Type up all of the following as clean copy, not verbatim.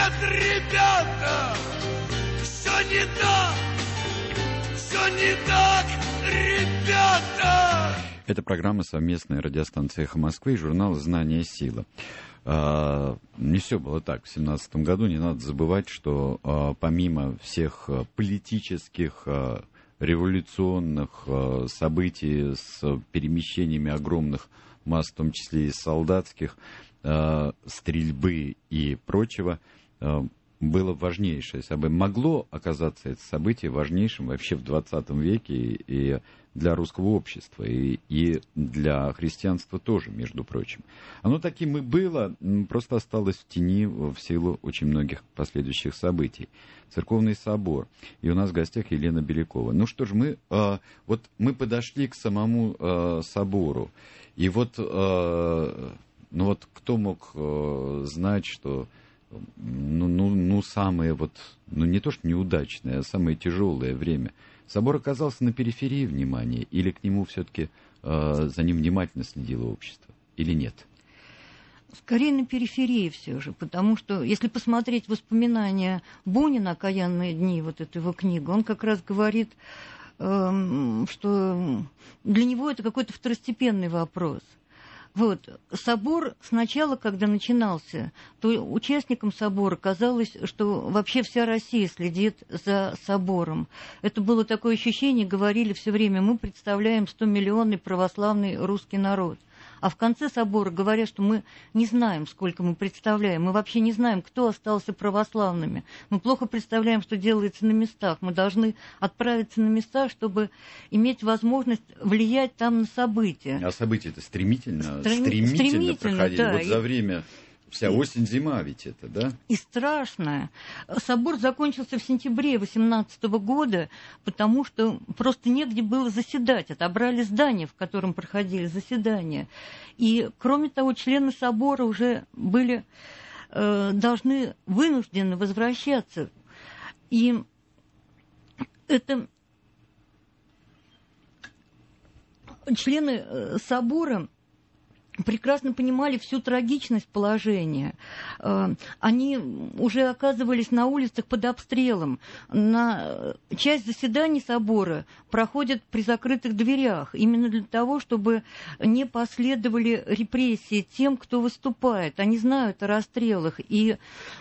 нет, ребята! Все не так! Все не так, ребята! Это программа совместная радиостанции «Эхо Москвы» и журнал «Знание. Сила». Не все было так. В 2017 году не надо забывать, что помимо всех политических, революционных событий с перемещениями огромных масс, в том числе и солдатских, стрельбы и прочего, было важнейшее событие. Могло оказаться это событие важнейшим вообще в 20 веке и для русского общества, и для христианства тоже, между прочим. Оно таким и было, просто осталось в тени в силу очень многих последующих событий. Церковный собор. И у нас в гостях Елена Белякова. Ну что ж, мы подошли к самому собору. И вот кто мог знать, что самое не то что неудачное, а самое тяжелое время. Собор оказался на периферии внимания, или к нему все-таки за ним внимательно следило общество, или нет? Скорее на периферии все же, потому что, если посмотреть воспоминания Бунина «Окаянные дни», вот эту его книгу, он как раз говорит, что для него это какой-то второстепенный вопрос. Вот. Собор сначала, когда начинался, то участникам собора казалось, что вообще вся Россия следит за собором. Это было такое ощущение, говорили все время, мы представляем 100-миллионный православный русский народ. А в конце собора говорят, что мы не знаем, сколько мы представляем. Мы вообще не знаем, кто остался православными. Мы плохо представляем, что делается на местах. Мы должны отправиться на места, чтобы иметь возможность влиять там на события. А события-то стремительно проходили. Да, вот за время... Вся осень-зима ведь это, да? И страшное. Собор закончился в сентябре 2018 года, потому что просто негде было заседать. Отобрали здание, в котором проходили заседания. И, кроме того, члены собора уже были должны вынуждены возвращаться. И это члены собора прекрасно понимали всю трагичность положения. Они уже оказывались на улицах под обстрелом. Часть заседаний собора проходит при закрытых дверях, именно для того, чтобы не последовали репрессии тем, кто выступает. Они знают о расстрелах. И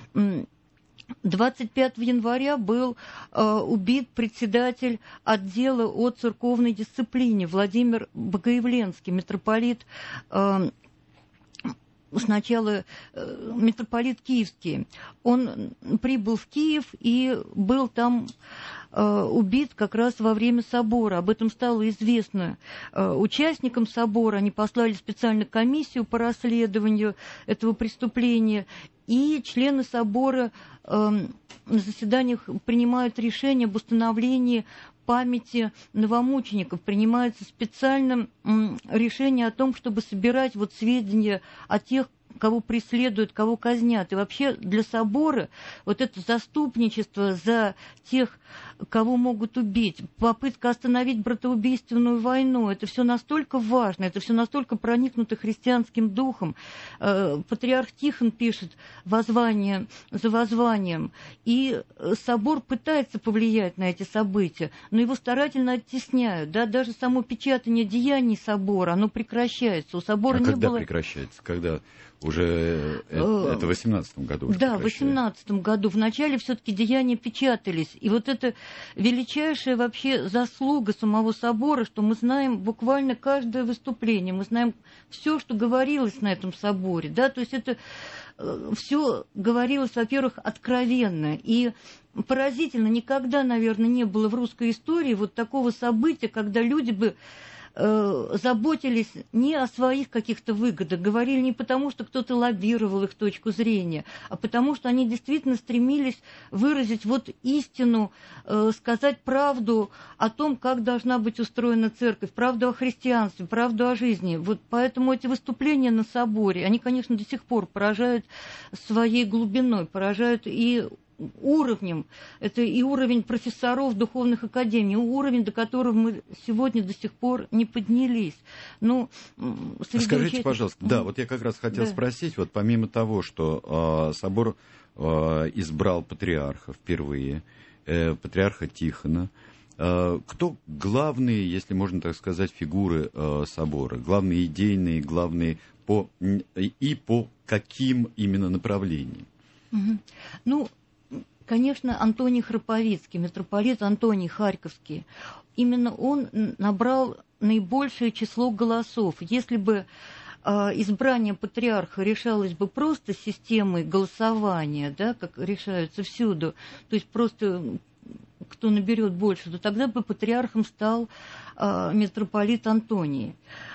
25 января был убит председатель отдела о церковной дисциплине Владимир Богоявленский, митрополит, сначала митрополит Киевский. Он прибыл в Киев и был там убит как раз во время собора. Об этом стало известно участникам собора. Они послали специальную комиссию по расследованию этого преступления. И члены собора на заседаниях принимают решение об установлении памяти новомучеников. Принимается специально решение о том, чтобы собирать сведения о тех, кого преследуют, кого казнят. И вообще для собора вот это заступничество за тех, кого могут убить, попытка остановить братоубийственную войну, это все настолько важно, это все настолько проникнуто христианским духом. Патриарх Тихон пишет воззвание за воззванием, и собор пытается повлиять на эти события, но его старательно оттесняют. Да? Даже само печатание деяний собора, оно прекращается. У собора не когда было... прекращается? Когда уже это в 18 году уже да, в 18 году. Вначале все-таки деяния печатались. И вот это величайшая вообще заслуга самого собора, что мы знаем буквально каждое выступление, мы знаем все, что говорилось на этом соборе. Да? То есть это все говорилось, во-первых, откровенно. И поразительно, никогда, наверное, не было в русской истории вот такого события, когда люди бы заботились не о своих каких-то выгодах, говорили не потому, что кто-то лоббировал их точку зрения, а потому, что они действительно стремились выразить истину, сказать правду о том, как должна быть устроена церковь, правду о христианстве, правду о жизни. Поэтому эти выступления на соборе, они, конечно, до сих пор поражают своей глубиной, поражают и уровнем, это и уровень профессоров духовных академий, уровень, до которого мы сегодня до сих пор не поднялись. Скажите, пожалуйста, да, вот я как раз хотел спросить, помимо того, что собор избрал патриарха впервые, патриарха Тихона. Кто главные, если можно так сказать, фигуры собора? Главные идейные, главные по каким именно направлениям? Ну, конечно, Антоний Храповицкий, митрополит Антоний Харьковский. Именно он набрал наибольшее число голосов. Если бы избрание патриарха решалось бы просто системой голосования, да, как решаются всюду, то есть просто кто наберет больше, то тогда бы патриархом стал митрополит Антоний.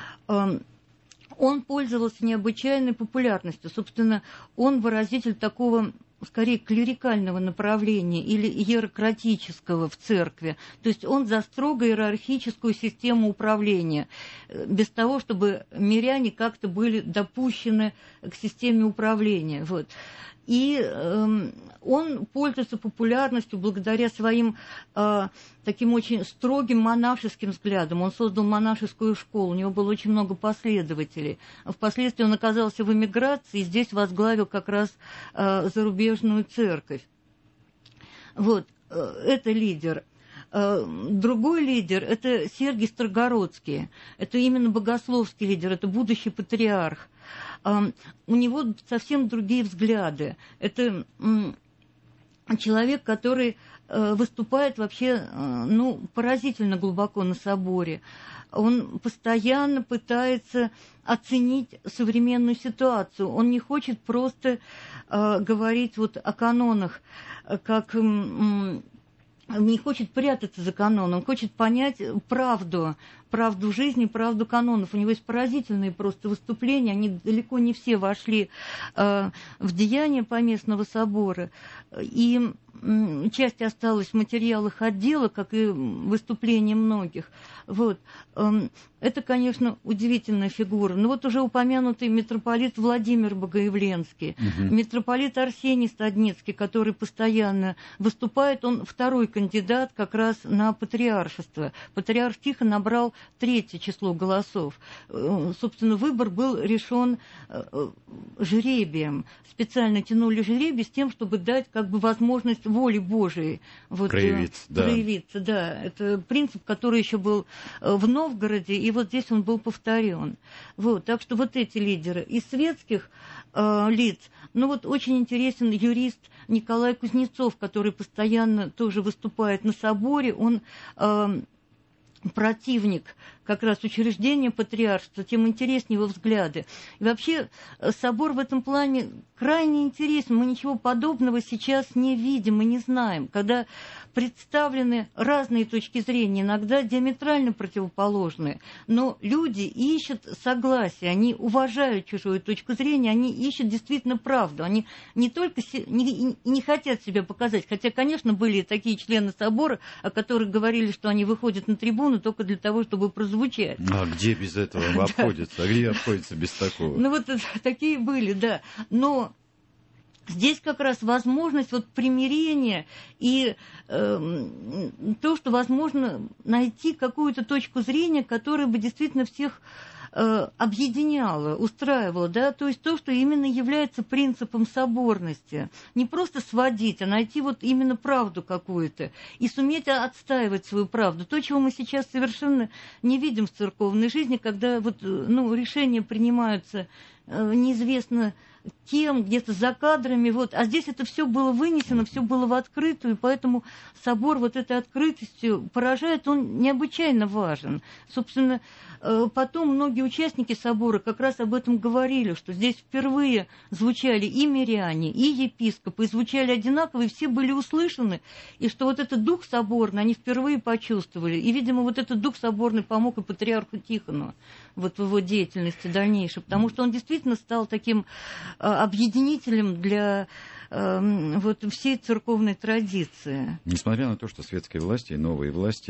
Он пользовался необычайной популярностью. Собственно, он выразитель такого, скорее, клерикального направления или иерократического в церкви. То есть он за строго иерархическую систему управления, без того, чтобы миряне как-то были допущены к системе управления. Вот. И он пользуется популярностью благодаря своим таким очень строгим монашеским взглядам. Он создал монашескую школу, у него было очень много последователей. Впоследствии он оказался в эмиграции и здесь возглавил как раз зарубежную церковь. Вот, это лидер. Другой лидер – это Сергий Строгородский. Это именно богословский лидер, это будущий патриарх. У него совсем другие взгляды. Это человек, который выступает вообще поразительно глубоко на соборе. Он постоянно пытается оценить современную ситуацию. Он не хочет просто говорить вот о канонах, как... не хочет прятаться за каноном, он хочет понять правду жизни, правду канонов. У него есть поразительные просто выступления, они далеко не все вошли в деяния Поместного собора, и часть осталась в материалах отдела, как и выступления многих. Вот. Это, конечно, удивительная фигура. Но вот уже упомянутый митрополит Владимир Богоявленский, митрополит Арсений Стадницкий, который постоянно выступает, он второй кандидат как раз на патриаршество. Патриарх Тихон набрал 3-е число голосов. Собственно, выбор был решен жребием. Специально тянули жребий с тем, чтобы дать как бы возможность воли Божией проявиться. Да. Это принцип, который еще был в Новгороде, и вот здесь он был повторен. Вот. Так что вот эти лидеры. Из светских лиц, очень интересен юрист Николай Кузнецов, который постоянно тоже выступает на соборе. Он противник как раз учреждения патриаршества, тем интереснее его взгляды. И вообще собор в этом плане крайне интересен. Мы ничего подобного сейчас не видим и не знаем. Когда представлены разные точки зрения, иногда диаметрально противоположные, но люди ищут согласие, они уважают чужую точку зрения, они ищут действительно правду. Они не только не хотят себя показать, хотя, конечно, были такие члены собора, о которых говорили, что они выходят на трибуну только для того, чтобы прозвучать. А где без этого обходится? А где обходится без такого? Такие были, да. Но здесь как раз возможность примирения и то, что возможно найти какую-то точку зрения, которая бы действительно всех объединяла, устраивала, да, то есть то, что именно является принципом соборности. Не просто сводить, а найти именно правду какую-то и суметь отстаивать свою правду. То, чего мы сейчас совершенно не видим в церковной жизни, когда решения принимаются неизвестно кем, где-то за кадрами, а здесь это все было вынесено, все было в открытую, и поэтому собор этой открытостью поражает, он необычайно важен. Собственно, потом многие участники собора как раз об этом говорили, что здесь впервые звучали и миряне, и епископы, и звучали одинаково, и все были услышаны, и что этот дух соборный они впервые почувствовали, и, видимо, этот дух соборный помог и патриарху Тихону в его деятельности дальнейшей, потому что он действительно стал таким объединителем для всей церковной традиции. Несмотря на то, что светские власти и новые власти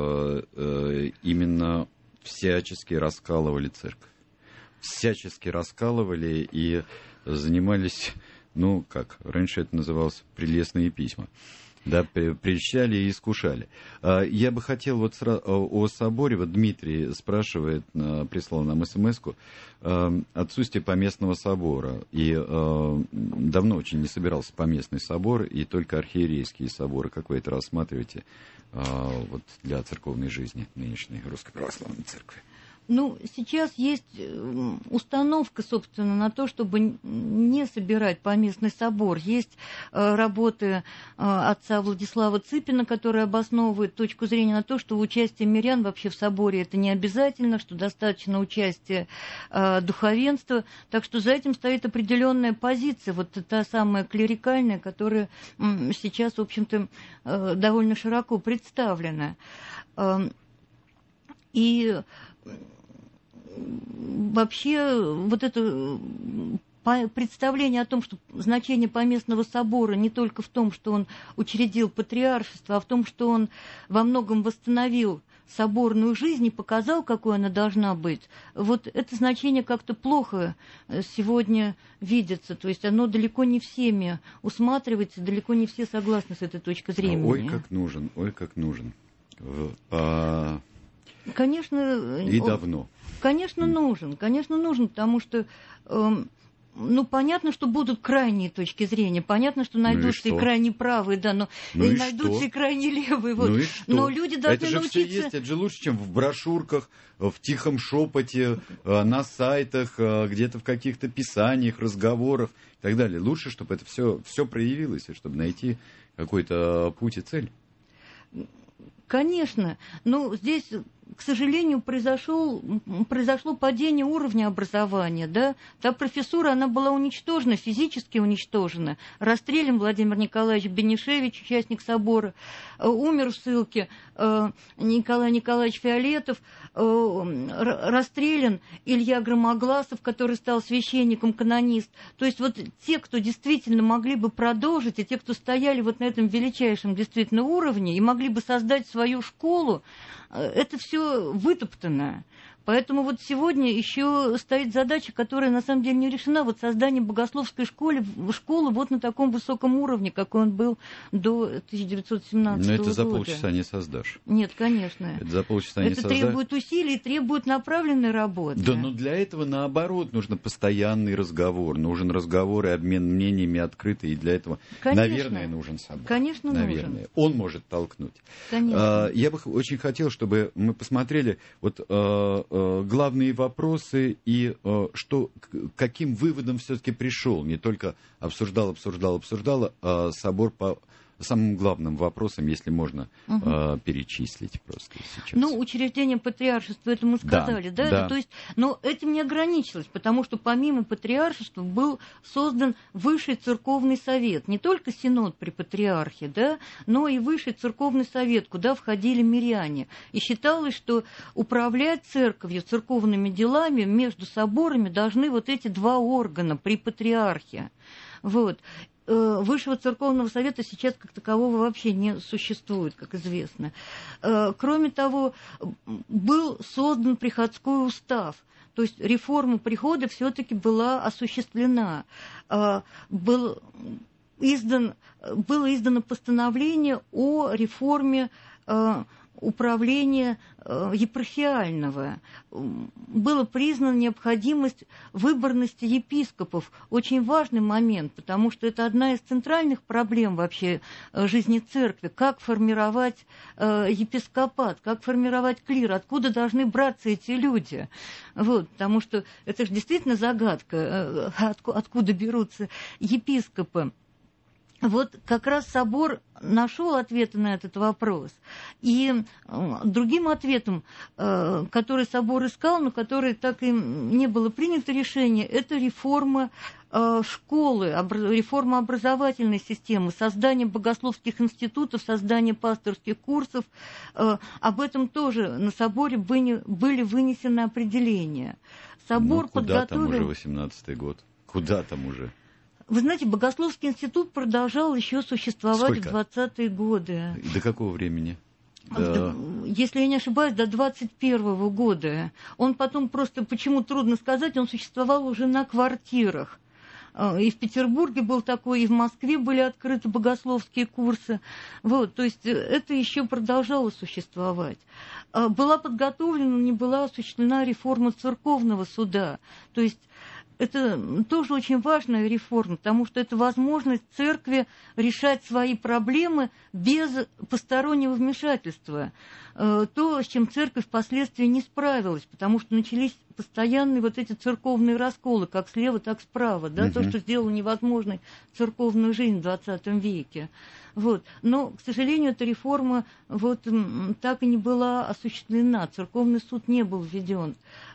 именно всячески раскалывали церковь. Всячески раскалывали и занимались, раньше это называлось прелестные письма. Да, прельщали и искушали. Я бы хотел вот о соборе, вот Дмитрий спрашивает, прислал нам смс-ку, отсутствие поместного собора. И давно очень не собирался поместный собор, и только архиерейские соборы. Как вы это рассматриваете вот для церковной жизни нынешней Русской Православной Церкви? Ну, сейчас есть установка, собственно, на то, чтобы не собирать поместный собор. Есть работы отца Владислава Цыпина, который обосновывает точку зрения на то, что участие мирян вообще в соборе это не обязательно, что достаточно участия духовенства. Так что за этим стоит определенная позиция, вот та самая клерикальная, которая сейчас, в общем-то, довольно широко представлена. И вообще вот это представление о том, что значение поместного собора не только в том, что он учредил патриаршество, а в том, что он во многом восстановил соборную жизнь и показал, какой она должна быть, вот это значение как-то плохо сегодня видится. То есть оно далеко не всеми усматривается, далеко не все согласны с этой точкой зрения. Ой, как нужен, ой, как нужен. Конечно, и давно. Конечно, нужен, потому что, ну, понятно, что будут крайние точки зрения, понятно, что найдутся и крайне правые, да, но и найдутся и крайне левые. Вот. Ну и что? Но люди должны это же научиться... все есть, это же лучше, чем в брошюрках, в тихом шепоте, на сайтах, где-то в каких-то писаниях, разговорах и так далее. Лучше, чтобы это все проявилось, и чтобы найти какой-то путь и цель. Конечно, но здесь, к сожалению, произошло падение уровня образования, да? Та профессура, она была уничтожена, физически уничтожена. Расстрелян Владимир Николаевич Бенишевич, участник собора, умер в ссылке Николай Николаевич Фиолетов, расстрелян Илья Громогласов, который стал священником-канонист. То есть вот те, кто действительно могли бы продолжить, и те, кто стояли вот на этом величайшем действительно уровне и могли бы создать свою школу, это все вытоптано. Поэтому вот сегодня еще стоит задача, которая на самом деле не решена. Вот создание богословской школы вот на таком высоком уровне, какой он был до 1917 года. Но это за полчаса не создашь. Нет, конечно. Это за полчаса не создашь. Это требует усилий, требует направленной работы. Да, но для этого, наоборот, нужно постоянный разговор. Нужен разговор и обмен мнениями открытый. И для этого, конечно, наверное, нужен собор. Конечно, наверное. Нужен. Он может толкнуть. Конечно. Я бы очень хотел, чтобы мы посмотрели вот главные вопросы и что, к каким выводам все-таки пришел. Не только обсуждал, а собор по самым главным вопросам, если можно перечислить просто сейчас. Ну, учреждение патриаршества, это мы сказали, да? То есть, но этим не ограничилось, потому что помимо патриаршества был создан Высший церковный совет, не только синод при патриархе, да, но и Высший церковный совет, куда входили миряне. И считалось, что управлять церковью, церковными делами между соборами должны вот эти два органа при патриархе. Вот. Высшего церковного совета сейчас как такового вообще не существует, как известно. Кроме того, был создан приходской устав. То есть реформа прихода все-таки была осуществлена. Было издано постановление о реформе управления епархиального. Была признана необходимость выборности епископов. Очень важный момент, потому что это одна из центральных проблем вообще жизни церкви. Как формировать епископат, как формировать клир, откуда должны браться эти люди. Вот, потому что это же действительно загадка, откуда берутся епископы. Вот как раз собор нашел ответы на этот вопрос. И другим ответом, который собор искал, но который так и не было принято решение, это реформа школы, реформа образовательной системы, создание богословских институтов, создание пасторских курсов. Об этом тоже на соборе были вынесены определения. Собор подготовил... Куда там уже 18-й год? Куда там уже? Вы знаете, Богословский институт продолжал еще существовать в 20-е годы. До какого времени? Если я не ошибаюсь, до 21-го года. Он потом просто, почему трудно сказать, он существовал уже на квартирах. И в Петербурге был такой, и в Москве были открыты богословские курсы. Вот, то есть это еще продолжало существовать. Была подготовлена, не была осуществлена реформа церковного суда. То есть это тоже очень важная реформа, потому что это возможность церкви решать свои проблемы без постороннего вмешательства. То, с чем церковь впоследствии не справилась, потому что начались постоянные вот эти церковные расколы, как слева, так справа, да, то, что сделало невозможной церковную жизнь в XX веке. Вот. Но, к сожалению, эта реформа вот так и не была осуществлена, церковный суд не был введен.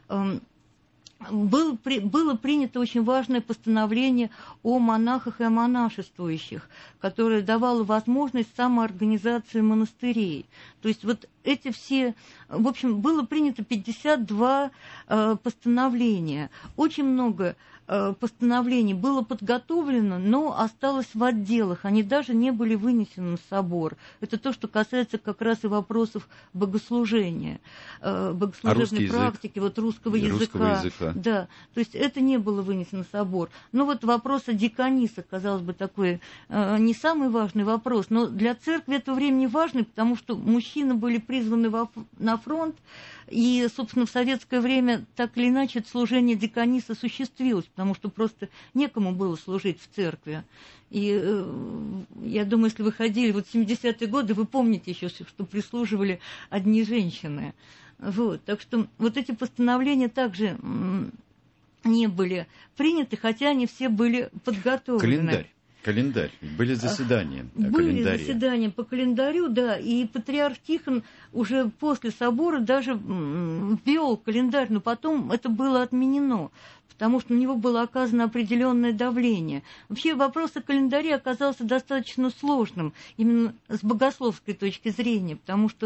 Было принято очень важное постановление о монахах и о монашествующих, которое давало возможность самоорганизации монастырей. То есть вот эти все... В общем, было принято 52 постановления. Очень много постановлений было подготовлено, но осталось в отделах. Они даже не были вынесены на собор. Это то, что касается как раз и вопросов богослужения, богослужебной практики, вот русского языка. Да, то есть это не было вынесено на собор. Но вот вопрос о деканисах, казалось бы, такой не самый важный вопрос, но для церкви этого времени важный, потому что мужчины были призваны на фронт, и, собственно, в советское время так или иначе это служение деканиса осуществилось, потому что просто некому было служить в церкви. И я думаю, если вы ходили вот в 70-е годы, вы помните еще, что прислуживали одни женщины. Вот, так что вот эти постановления также не были приняты, хотя они все были подготовлены. Календарь. Были заседания. Были заседания по календарю, да, и патриарх Тихон уже после собора даже ввел календарь, но потом это было отменено, потому что на него было оказано определенное давление. Вообще вопрос о календаре оказался достаточно сложным, именно с богословской точки зрения, потому что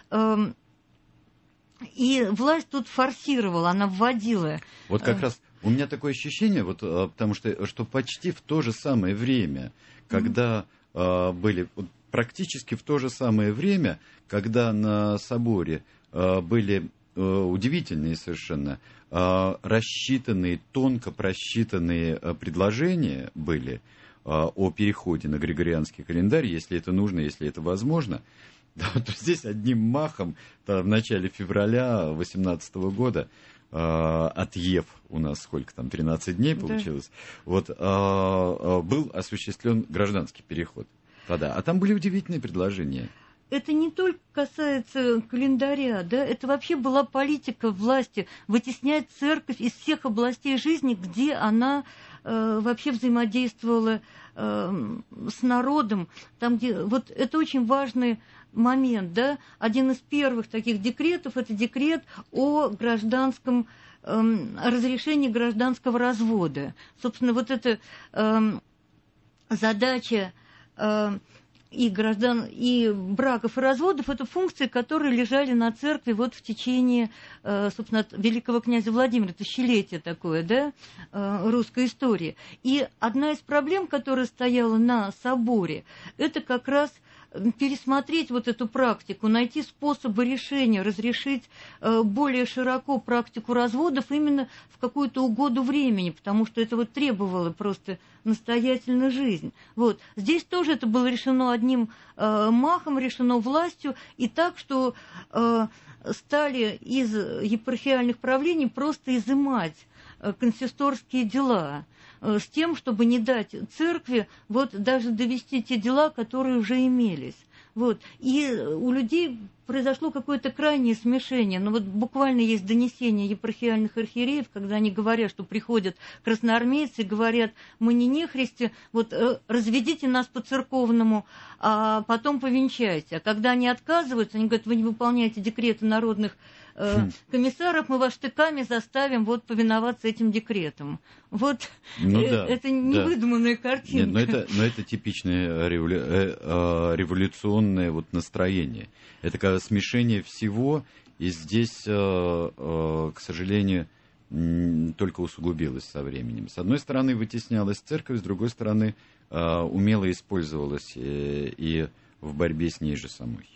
и власть тут форсировала, она вводила. Вот как раз у меня такое ощущение, вот, потому что почти в то же самое время, когда были, практически в то же самое время, когда на соборе были удивительные совершенно, рассчитанные, тонко просчитанные предложения были о переходе на григорианский календарь, если это нужно, если это возможно. Да, то здесь одним махом в начале февраля 2018 года отъев у нас сколько там, 13 дней получилось, вот, был осуществлен гражданский переход. Тогда. А там были удивительные предложения. Это не только касается календаря, да, это вообще была политика власти вытеснять церковь из всех областей жизни, где она вообще взаимодействовала с народом, там, где... Вот это очень важный момент, да, один из первых таких декретов, это декрет о гражданском, разрешении гражданского развода. Собственно, вот эта задача и браков, и разводов, это функции, которые лежали на церкви вот в течение, собственно, от великого князя Владимира, тысячелетие такое, да, русской истории. И одна из проблем, которая стояла на соборе, это как раз пересмотреть вот эту практику, найти способы решения, разрешить более широко практику разводов именно в какую-то угоду времени, потому что это вот требовало просто настоятельно жизнь. Вот. Здесь тоже это было решено одним махом, решено властью, и так, что стали из епархиальных правлений просто изымать консисторские дела, с тем, чтобы не дать церкви вот даже довести те дела, которые уже имелись. Вот. И у людей произошло какое-то крайнее смешение. Но вот буквально есть донесения епархиальных архиереев, когда они говорят, что приходят красноармейцы и говорят: мы не нехристи, вот разведите нас по-церковному, а потом повенчайте. А когда они отказываются, они говорят: вы не выполняете декреты народных комиссаров, мы вас штыками заставим вот повиноваться этим декретам. Вот это невыдуманная картинка. Нет, но это типичное революционное вот настроение. Это когда смешение всего, и здесь, к сожалению, только усугубилось со временем. С одной стороны, вытеснялась церковь, с другой стороны, умело использовалась и в борьбе с ней же самой.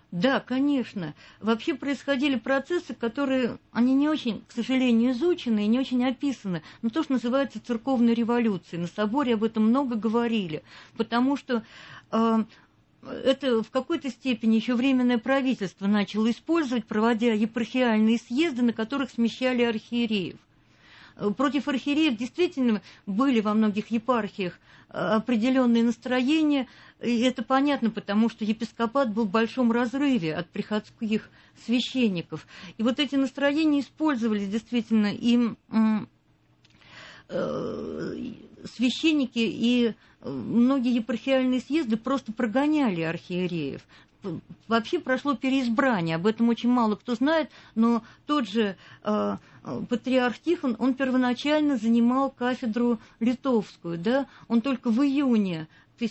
Да, конечно. Вообще происходили процессы, которые, они не очень, к сожалению, изучены и не очень описаны. Но то, что называется церковной революцией. На соборе об этом много говорили. Потому что это в какой-то степени еще Временное правительство начало использовать, проводя епархиальные съезды, на которых смещали архиереев. Против архиереев действительно были во многих епархиях определенные настроения, и это понятно, потому что епископат был в большом разрыве от приходских священников. И вот эти настроения использовались действительно им священники, и многие епархиальные съезды просто прогоняли архиереев. Вообще прошло переизбрание, об этом очень мало кто знает, но тот же патриарх Тихон, он первоначально занимал кафедру литовскую, да? Он только в июне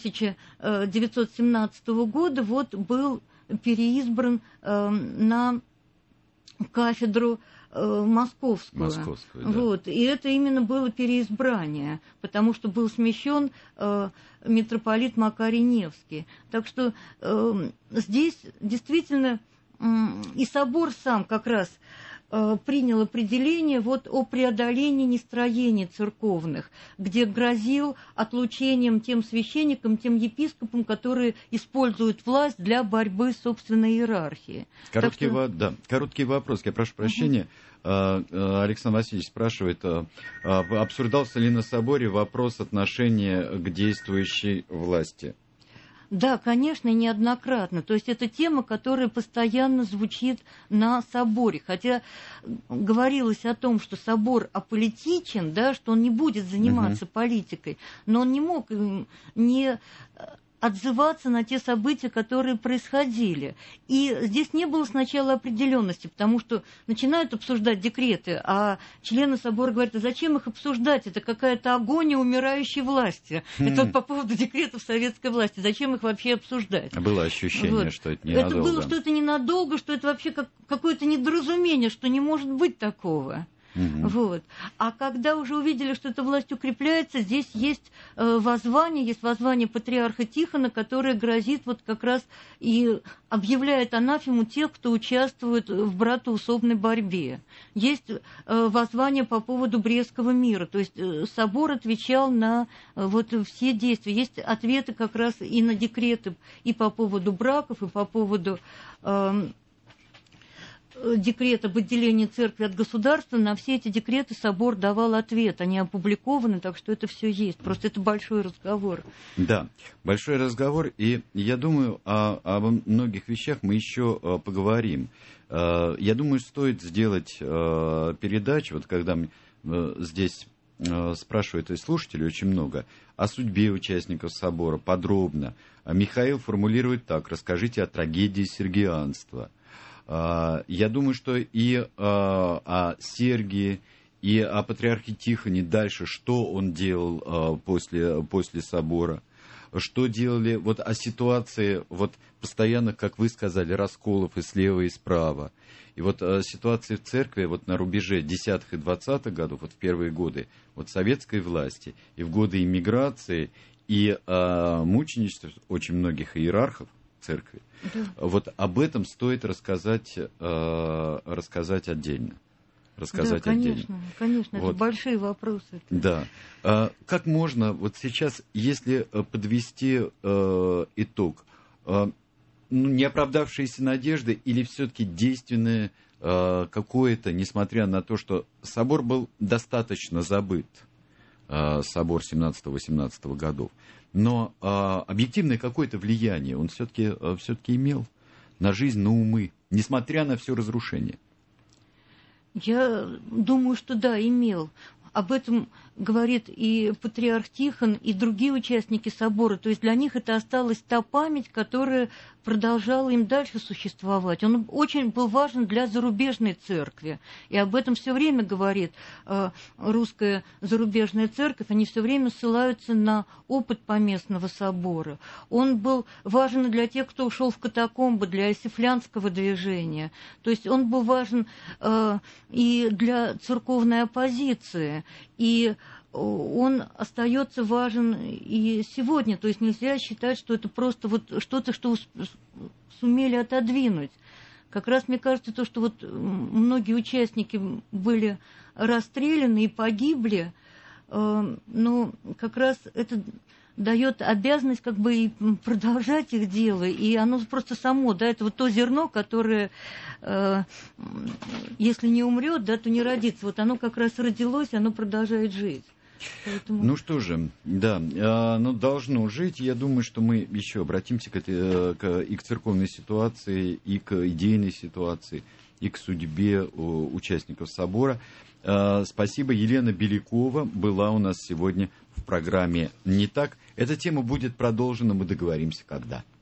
1917 года вот был переизбран на кафедру московскую. Да. Вот. И это именно было переизбрание, потому что был смещен митрополит Макарий Невский. Так что здесь действительно и собор сам как раз принял определение вот о преодолении нестроений церковных, где грозил отлучением тем священникам, тем епископам, которые используют власть для борьбы с собственной иерархией. Короткий вопрос, я прошу прощения. Александр Васильевич спрашивает, обсуждался ли на соборе вопрос отношения к действующей власти? Да, конечно, неоднократно. То есть это тема, которая постоянно звучит на соборе. Хотя говорилось о том, что собор аполитичен, да, что он не будет заниматься политикой, но он не мог не отзываться на те события, которые происходили. И здесь не было сначала определенности, потому что начинают обсуждать декреты, а члены собора говорят, а зачем их обсуждать? Это какая-то агония умирающей власти. Это вот по поводу декретов советской власти. Зачем их вообще обсуждать? Было ощущение, что это ненадолго. Это было, что это ненадолго, что это вообще какое-то недоразумение, что не может быть такого. Вот. А когда уже увидели, что эта власть укрепляется, здесь есть воззвание патриарха Тихона, которое грозит вот как раз и объявляет анафему тех, кто участвует в братоусобной борьбе. Есть воззвание по поводу Брестского мира, то есть собор отвечал на вот все действия. Есть ответы как раз и на декреты и по поводу браков, и по поводу декрет об отделении церкви от государства. На все эти декреты собор давал ответ. Они опубликованы, так что это все есть. Просто это большой разговор. Да, большой разговор. И я думаю, об многих вещах мы еще поговорим. Я думаю, стоит сделать передачу, вот когда здесь спрашивают и слушатели очень много, о судьбе участников собора подробно. Михаил формулирует так: расскажите о трагедии сергианства. Я думаю, что и о Сергии, и о патриархе Тихоне дальше, что он делал после собора, что делали вот о ситуации вот постоянно, как вы сказали, расколов и слева, и справа. И вот ситуации в церкви вот на рубеже 10-х и 20-х годов, вот в первые годы вот советской власти, и в годы иммиграции, и мученичества очень многих иерархов церкви. Да. Вот об этом стоит рассказать отдельно. Да, конечно, конечно, вот. Это большие вопросы. Да. Как можно вот сейчас, если подвести итог, не оправдавшиеся надежды или все-таки действенное какое-то, несмотря на то, что собор был достаточно забыт, собор 17-18 годов, но объективное какое-то влияние он все-таки имел на жизнь, на умы, несмотря на все разрушение? Я думаю, что да, имел. Об этом говорит и патриарх Тихон, и другие участники собора. То есть для них это осталась та память, которая продолжала им дальше существовать. Он очень был важен для зарубежной церкви. И об этом все время говорит русская зарубежная церковь. Они все время ссылаются на опыт поместного собора. Он был важен для тех, кто ушел в катакомбы, для исифлянского движения. То есть он был важен и для церковной оппозиции. И он остается важен и сегодня. То есть нельзя считать, что это просто вот что-то, что сумели отодвинуть. Как раз мне кажется, то, что вот многие участники были расстреляны и погибли, ну, как раз это дает обязанность как бы и продолжать их дело, и оно просто само, да, это вот то зерно, которое, если не умрет, да, то не родится. Вот оно как раз родилось, оно продолжает жить. Поэтому... Ну что же, да, оно должно жить. Я думаю, что мы еще обратимся и к церковной ситуации, и к идейной ситуации, и к судьбе участников собора. Спасибо. Елена Белякова была у нас сегодня в программе «Не так». Эта тема будет продолжена, мы договоримся, когда.